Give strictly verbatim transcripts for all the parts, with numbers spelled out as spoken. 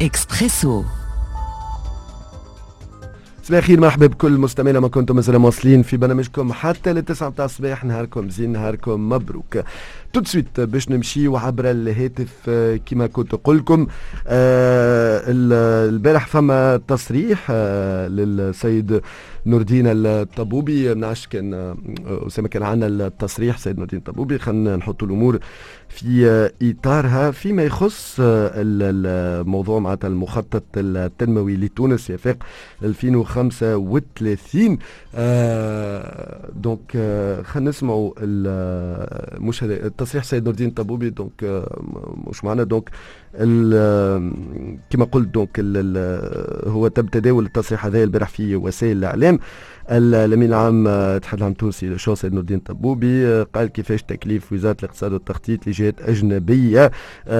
إكسبريسو. صباح الخير، مرحبا بكل مستمعينا ما كنتم مازال مواصلين في برنامجكم حتى للتسعة متاع الصباح. نهاركم زين، نهاركم مبروك. تو سويت باش نمشيو عبر الهاتف كما كنت قلكم. آه البارح فما تصريح آه للسيد نور الدين الطبوبي. منعش كان أسامة كان عندنا التصريح سيد نور الدين الطبوبي، خلينا نحط الأمور في إطارها فيما يخص الموضوع مع المخطط التنموي لتونس يفاق ألفين وخمسة وثلاثين. آه دونك آه خلينا نسمعوا مش التصريح سيد نور الدين الطبوبي. دونك آه مش معنا. دونك كما قلت دونك هو تم تداول التصريح هذا البارح في وسائل الإعلام. الأمين العام الاتحاد العام التونسي للشؤون سيد نور الدين الطبوبي قال كيفاش تكليف وزارة الاقتصاد والتخطيط لجهات أجنبية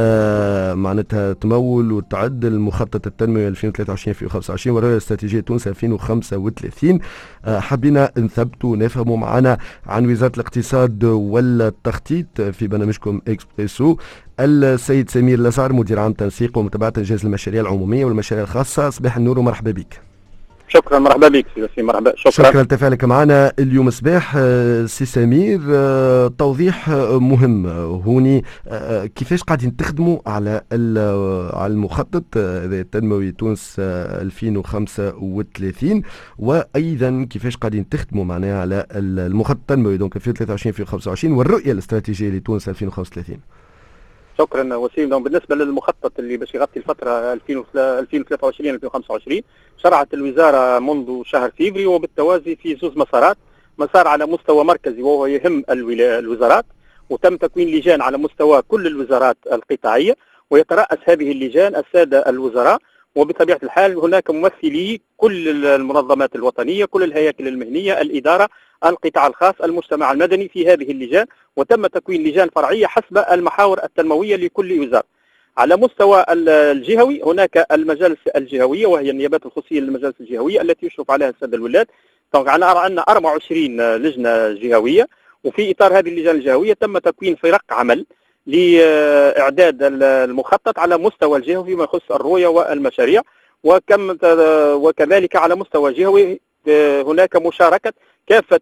آه معناتها تمول وتعدل مخطط التنمية ألفين وثلاثة وعشرين ألفين وخمسة وعشرين والرؤية الاستراتيجية تونس ألفين وخمسة وثلاثين. آه حبينا نثبتوا نفهموا معنا عن وزارة الاقتصاد والتخطيط في برنامجكم إكسبريسو السيد سمير لسعر، مدير عام تنسيق ومتابعة إنجاز المشاريع العمومية والمشاريع الخاصة. صباح النور ومرحبا بك. شكرا، مرحبا بك سي مرحبا. شكرا شكرا لتفاعلك معنا اليوم صباح. سي سمير، توضيح مهم هوني، كيفاش قاعدين تخدموا على على المخطط التنموي تونس ألفين وخمسة وثلاثين، وايضا كيفاش قاعدين تخدموا معناها على المخطط التنموي دونك ألفين وثلاثة وعشرين ألفين وخمسة وعشرين والرؤيه الاستراتيجيه لتونس ألفين وخمسة وثلاثين. شكرا وسيم. بالنسبه للمخطط اللي باش يغطي الفتره ألفين وثلاثة وعشرين ألفين وخمسة وعشرين، شرعت الوزاره منذ شهر فيفري وبالتوازي في زوج مسارات. مسار على مستوى مركزي وهو يهم الوزارات، وتم تكوين لجان على مستوى كل الوزارات القطاعيه، ويترأس هذه اللجان الساده الوزراء، وبطبيعه الحال هناك ممثلي كل المنظمات الوطنيه، كل الهياكل المهنيه، الاداره، القطاع الخاص، المجتمع المدني في هذه اللجان، وتم تكوين لجان فرعيه حسب المحاور التنموية لكل وزاره. على مستوى الجهوي هناك المجالس الجهويه وهي النيابات الخصوصيه للمجالس الجهويه التي يشرف عليها الساده الولاة. طبعا عندنا أربعة وعشرين لجنه جهويه، وفي اطار هذه اللجان الجهويه تم تكوين فرق عمل لاعداد المخطط على مستوى الجهوي فيما يخص الرؤيه والمشاريع، وكم وكذلك على مستوى جهوي هناك مشاركه كافه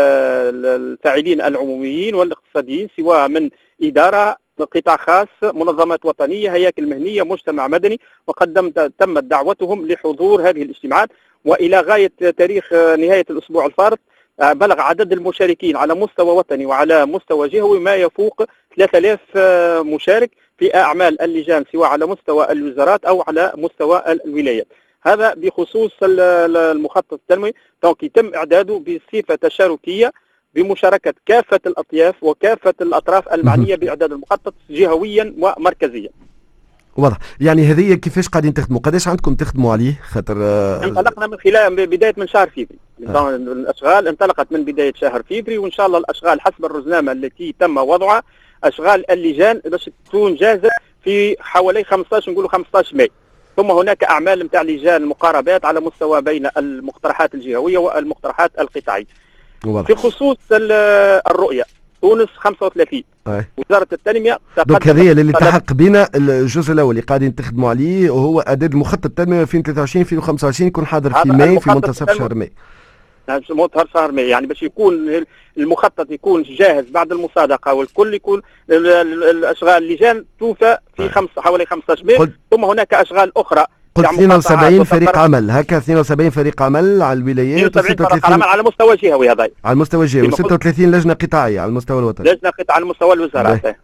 الفاعلين العموميين والاقتصاديين سواء من اداره، قطاع خاص، منظمات وطنيه، هياكل مهنيه، مجتمع مدني، وقد تمت دعوتهم لحضور هذه الاجتماعات. والى غايه تاريخ نهايه الاسبوع الفارط بلغ عدد المشاركين على مستوى وطني وعلى مستوى جهوي ما يفوق ثلاثة آلاف مشارك في اعمال اللجان سواء على مستوى الوزارات او على مستوى الولايات. هذا بخصوص المخطط التنموي. دونك يتم اعداده بصفه تشاركيه بمشاركه كافه الاطياف وكافه الاطراف المعنيه باعداد المخطط جهويا ومركزيا. واضح. يعني هذه كيفاش قاعدين تخدموا؟ قداش عندكم تخدموا عليه؟ خاطر انطلقنا من خلال بدايه من شهر فيفري. آه. الاشغال انطلقت من بدايه شهر فيفري، وان شاء الله الاشغال حسب الرزنامه التي تم وضعها اشغال اللجان باش تكون جاهزه في حوالي خمسطاش نقولوا خمسطاش ماي. ثم هناك اعمال نتاع لجان المقاربات على مستوى بين المقترحات الجهويه والمقترحات القطاعيه. واضح. في خصوص الرؤيه تونس خمسة وثلاثين، أي. وزاره التنميه دوك هذه اللي التحق بنا الجزء الاول اللي قاعدين تخدموا عليه وهو اعداد المخطط التنموي ألفين وثلاثة وعشرين ألفين وخمسة وعشرين يكون حاضر في ماي، في منتصف شهر ماي. منتصف شهر ماي، يعني باش يكون المخطط يكون جاهز بعد المصادقه والكل يكون الاشغال اللجان توفى في خمس حوالي خمسطاش ماي. ثم هناك اشغال اخرى قلت اثنين وسبعين فريق عمل، هكا اثنين وسبعين فريق عمل على الولايات وستة وثلاثين فريق عمل على مستوى جهوي. هذا على المستوى الجهوي وستة وثلاثين لجنه قطاعيه على المستوى الوطني. لجنه قطاع على مستوى الوزارات.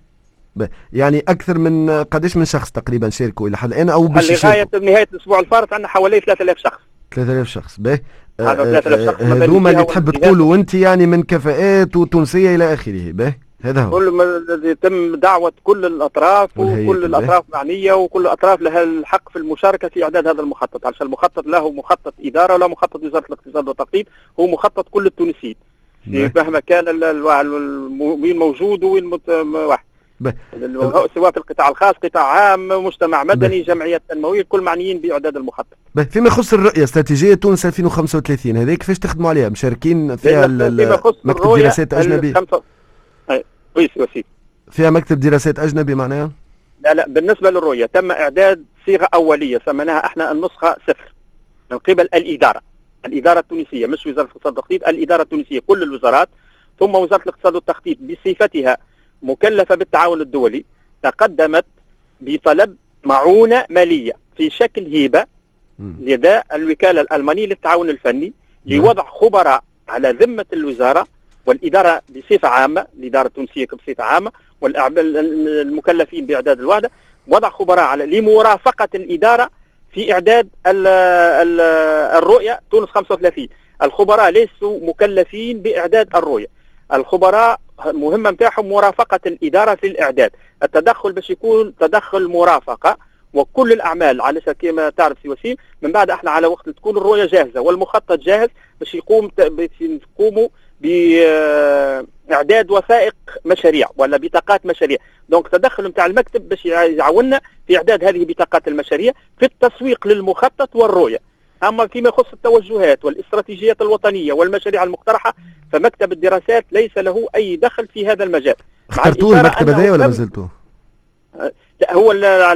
يعني اكثر من قداش من شخص تقريبا شاركوا الى حد الان او باش لغايه نهايه الاسبوع الفارط عندنا حوالي ثلاثة آلاف شخص. ثلاثة آلاف شخص. باهي. ثلاثة آلاف شخص هذوما اللي تحب تقولوا انت يعني من كفاءات وتونسيه الى اخره. باهي. هذا هو كل ما يتم دعوة كل الأطراف وكل الأطراف معنية وكل الأطراف لها الحق في المشاركة في إعداد هذا المخطط، علشان المخطط له مخطط إدارة ولا مخطط وزارة الاقتصاد والتخطيط، هو مخطط كل التونسيين مهما كان وين موجود وين واحد، سواء في القطاع الخاص، قطاع عام، مجتمع مدني، جمعيات تنموية، الكل معنيين بإعداد المخطط. فيما يخص الرؤية استراتيجية تونس ألفين وخمسة وثلاثين هذه كيفاش تخدموا عليها؟ مشاركين فيها مكتب دراسات أجنبي؟ كويس وسيم. فيها مكتب دراسات أجنبي معناها؟ لا لا، بالنسبة للرؤية تم إعداد صيغه اوليه سميناها احنا النسخه صفر من قبل الاداره الاداره التونسيه، مش وزاره الاقتصاد والتخطيط، الاداره التونسيه كل الوزارات ثم وزاره الاقتصاد والتخطيط بصفتها مكلفه بالتعاون الدولي تقدمت بطلب معونه ماليه في شكل هبه لدى الوكاله الالمانيه للتعاون الفني لوضع خبراء على ذمه الوزاره والاداره بصفه عامه، الاداره التونسيه بصفه عامه والمكلفين باعداد الوحده، وضع خبراء على لمرافقه الاداره في اعداد ال ال الرؤيه تونس خمسة وثلاثين. الخبراء ليسوا مكلفين باعداد الرؤيه، الخبراء مهمه نتاعهم مرافقه الاداره في الاعداد، التدخل باش يكون تدخل مرافقه، وكل الاعمال على كما تعرف سي وسيم من بعد احنا على وقت تكون الرؤيه جاهزه والمخطط جاهز باش يقوم يقوموا باعداد وثائق مشاريع ولا بطاقات مشاريع. دونك تدخل نتاع المكتب باش يعاوننا في اعداد هذه بطاقات المشاريع في التسويق للمخطط والرؤيه. اما فيما يخص التوجهات والاستراتيجيات الوطنيه والمشاريع المقترحه فمكتب الدراسات ليس له اي دخل في هذا المجال. اخترتوه المكتب هذا ولا ما زلتوا؟ لا هو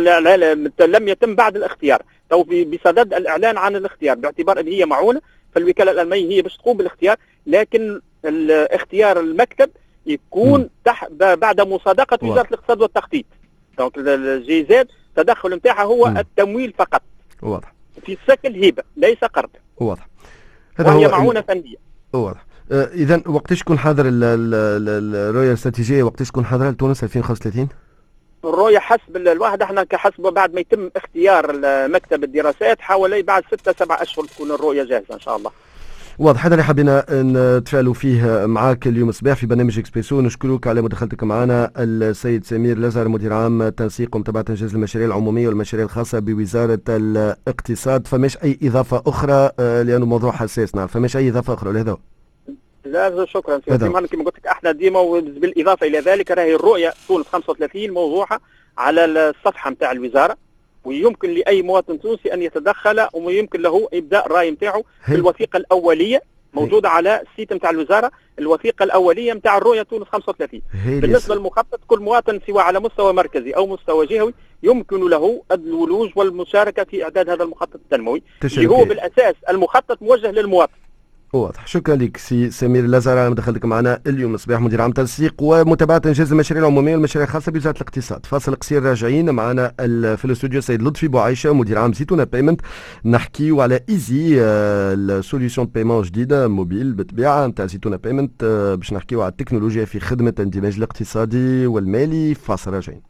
لم يتم بعد الاختيار، تو بصدد الاعلان عن الاختيار باعتبار ان هي معونه، فالوكاله الالمانيه هي باش تقوم بالاختيار، لكن اختيار المكتب يكون تحت بعد مصادقه وزاره الاقتصاد والتخطيط. دونك الجي زاد التدخل نتاعها هو م. التمويل فقط. واضح. في شكل هبه ليس قرض. واضح. هذا وهي معونه فنيه. واضح. آه اذا وقتاش تكون حاضر الرؤيه الاستراتيجيه، وقتاش تكون حاضره لتونس ألفين وخمسة وثلاثين؟ الرؤيه حسب الواحد احنا كحسب بعد ما يتم اختيار مكتب الدراسات حوالي بعد ستة سبعة اشهر تكون الرؤيه جاهزه ان شاء الله. واضح. هذا اللي حبينا نتفاعلوا فيه معاك اليوم الصباح في برنامج اكسبريسو. نشكرك على مداخلتك معنا السيد سمير لزر، مدير عام تنسيق ومتابعه انجاز المشاريع العموميه والمشاريع الخاصه بوزاره الاقتصاد. فماش اي اضافه اخرى لانه موضوع حساس؟ نعم، فماش اي اضافه اخرى لهذا؟ لا شكرا سيدي كما قلت لك احنا ديما، بالاضافه الى ذلك راهي الرؤيه تونس خمسة وثلاثين موضوعه على الصفحه نتاع الوزاره، ويمكن لاي مواطن تونسي ان يتدخل ويمكن له ابداء الراي نتاعو في الوثيقه الاوليه موجوده على السيت نتاع الوزاره، الوثيقه الاوليه نتاع الرؤيه تونس خمسة وثلاثين. بالنسبه للمخطط كل مواطن سواء على مستوى مركزي او مستوى جهوي يمكن له الولوج والمشاركه في اعداد هذا المخطط التنموي اللي هو بالاساس المخطط موجه للمواطن. واضح. شكرا لك سي سمير لزر على مداخلتك معنا اليوم الصباح، مدير عام تنسيق ومتابعه انجاز المشاريع العموميه والمشاريع الخاصه بوزاره الاقتصاد. فاصل قصير راجعين معنا في الاستوديو السيد لطفي بوعيشه مدير عام زيتونه بيمنت، نحكيو على ايزي السوليوشن بيمون جديده موبيل بالطبيعه نتاع زيتونه بيمنت، باش نحكيو على التكنولوجيا في خدمه الاندماج الاقتصادي والمالي. فاصل راجعين.